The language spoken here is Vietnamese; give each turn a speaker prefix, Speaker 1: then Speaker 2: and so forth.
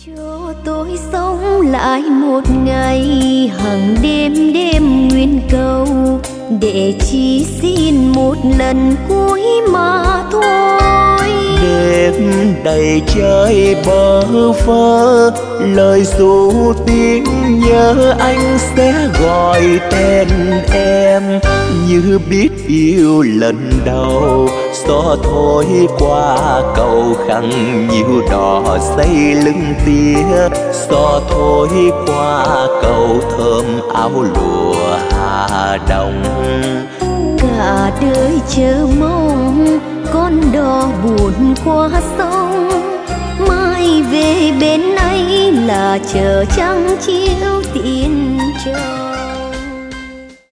Speaker 1: Cho tôi sống lại một ngày, hàng đêm đêm nguyện cầu, để chỉ xin một lần cuối mà thôi.
Speaker 2: Đêm đầy trời bơ vơ, lời ru tiếng nhớ anh sẽ gọi tên em. Như biết yêu lần đầu, gió thổi qua cầu khăn nhiều đò xây lưng tía. Gió thổi qua cầu thơm áo lụa Hà Đông.
Speaker 1: Cả đời chờ mong con đò buồn qua sông, mai về bên ấy là chờ trăng chiếu tiền trời.